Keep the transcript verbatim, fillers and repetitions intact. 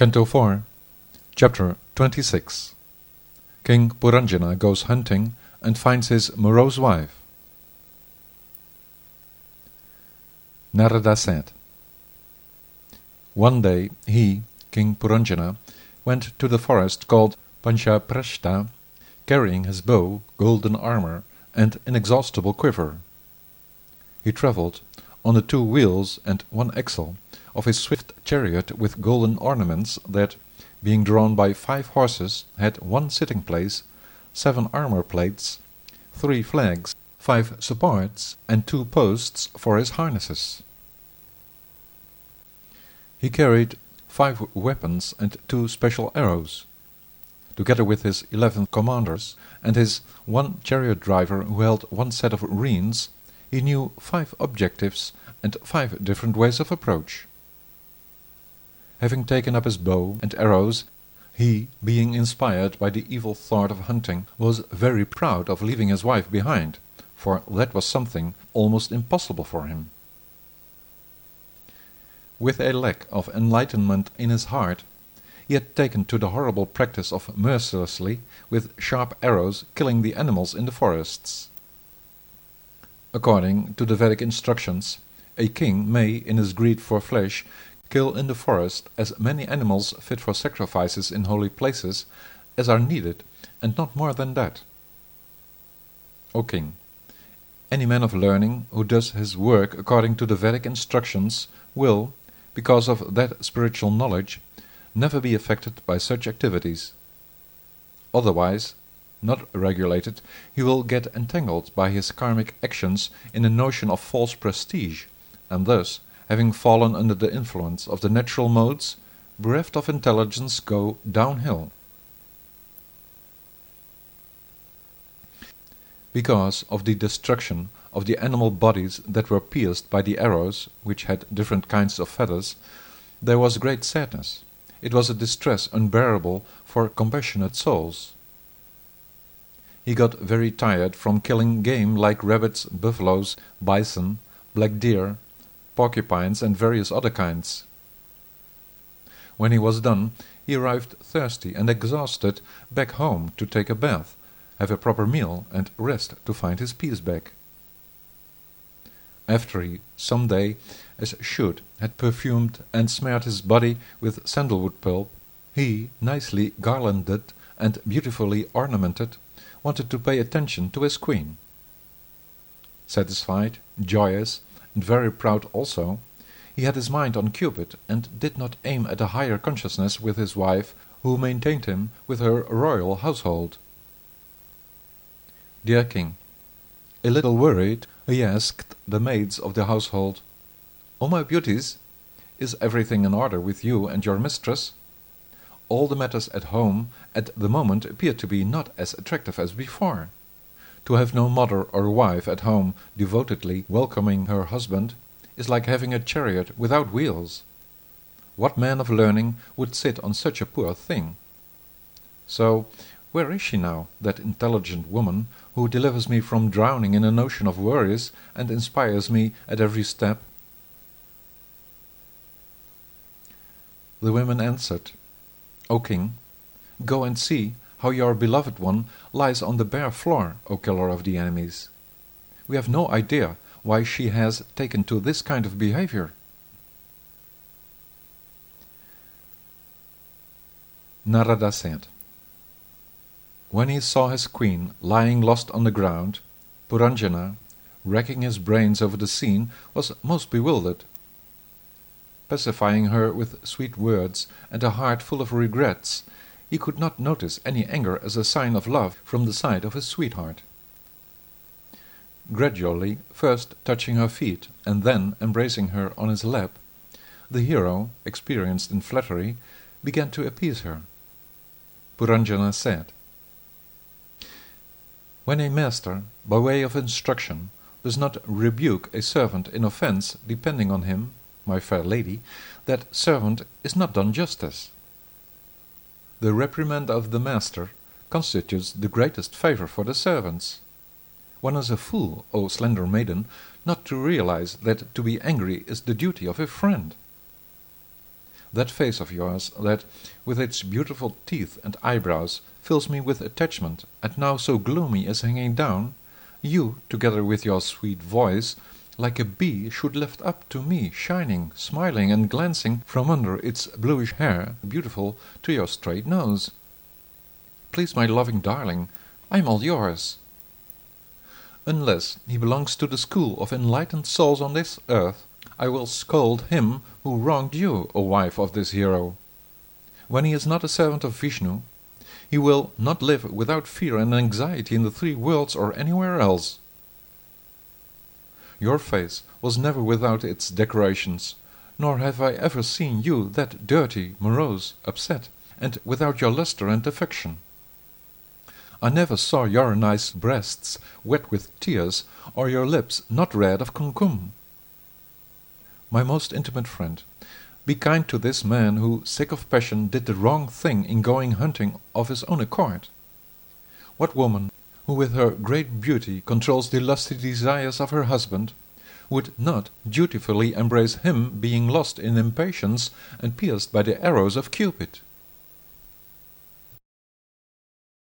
Canto four, Chapter twenty-six. King Puranjana goes hunting and finds his morose wife. Narada said, one day he, King Puranjana, went to the forest called Panchaprashta, carrying his bow, golden armor, and inexhaustible quiver. He travelled on the two wheels and one axle of his swift chariot with golden ornaments that, being drawn by five horses, had one sitting place, seven armor plates, three flags, five supports, and two posts for his harnesses. He carried five weapons and two special arrows. Together with his eleven commanders and his one chariot driver who held one set of reins, he knew five objectives and five different ways of approach. Having taken up his bow and arrows, he, being inspired by the evil thought of hunting, was very proud of leaving his wife behind, for that was something almost impossible for him. With a lack of enlightenment in his heart, he had taken to the horrible practice of mercilessly, with sharp arrows, killing the animals in the forests. According to the Vedic instructions, a king may, in his greed for flesh, kill in the forest as many animals fit for sacrifices in holy places as are needed, and not more than that. O king, any man of learning who does his work according to the Vedic instructions will, because of that spiritual knowledge, never be affected by such activities. Otherwise, not regulated, he will get entangled by his karmic actions in a notion of false prestige, and thus, having fallen under the influence of the natural modes, bereft of intelligence, go downhill. Because of the destruction of the animal bodies that were pierced by the arrows, which had different kinds of feathers, there was great sadness. It was a distress unbearable for compassionate souls. He got very tired from killing game like rabbits, buffaloes, bison, black deer, porcupines, and various other kinds. When he was done, he arrived thirsty and exhausted back home to take a bath, have a proper meal, and rest to find his peace back. After he, some day, as should, had perfumed and smeared his body with sandalwood pulp, he, nicely garlanded and beautifully ornamented, wanted to pay attention to his queen. Satisfied, joyous, and very proud also, he had his mind on Cupid, and did not aim at a higher consciousness with his wife, who maintained him with her royal household. Dear king, a little worried, he asked the maids of the household, "O my beauties, is everything in order with you and your mistress?" All the matters at home at the moment appeared to be not as attractive as before. To have no mother or wife at home devotedly welcoming her husband is like having a chariot without wheels. What man of learning would sit on such a poor thing? So, where is she now, that intelligent woman, who delivers me from drowning in a notion of worries and inspires me at every step? The women answered, O king, go and see how your beloved one lies on the bare floor, O killer of the enemies. We have no idea why she has taken to this kind of behavior. Narada said, when he saw his queen lying lost on the ground, Puranjana, racking his brains over the scene, was most bewildered. Pacifying her with sweet words and a heart full of regrets, he could not notice any anger as a sign of love from the side of his sweetheart. Gradually, first touching her feet and then embracing her on his lap, the hero, experienced in flattery, began to appease her. Puranjana said, when a master, by way of instruction, does not rebuke a servant in offence depending on him, my fair lady, that servant is not done justice. The reprimand of the master constitutes the greatest favour for the servants. One is a fool, O slender maiden, not to realize that to be angry is the duty of a friend. That face of yours, that, with its beautiful teeth and eyebrows, fills me with attachment, and now so gloomy is hanging down, you, together with your sweet voice, like a bee should lift up to me, shining, smiling, and glancing from under its bluish hair, beautiful, to your straight nose. Please, my loving darling, I am all yours. Unless he belongs to the school of enlightened souls on this earth, I will scold him who wronged you, O wife of this hero. When he is not a servant of Vishnu, he will not live without fear and anxiety in the three worlds or anywhere else. Your face was never without its decorations, nor have I ever seen you that dirty, morose, upset, and without your lustre and affection. I never saw your nice breasts wet with tears, or your lips not red of kumkum. My most intimate friend, be kind to this man who, sick of passion, did the wrong thing in going hunting of his own accord. What woman, who with her great beauty controls the lusty desires of her husband, would not dutifully embrace him being lost in impatience and pierced by the arrows of Cupid?